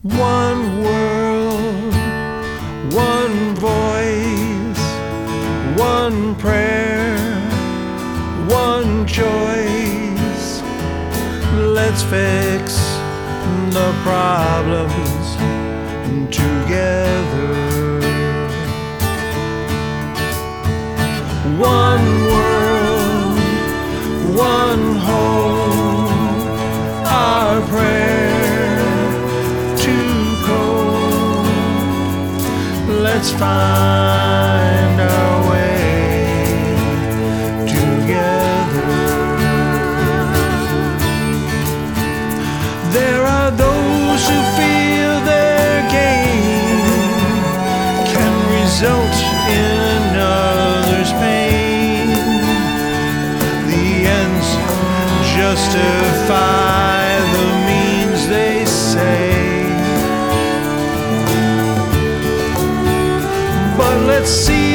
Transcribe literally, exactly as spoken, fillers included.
One world, one voice, one prayer, one choice. Let's fix the problems together. One world, one home, our prayer to cope. Let's find our way together. There are those who feel their gain can result in another's pain. The ends justify the means, they say. But let's see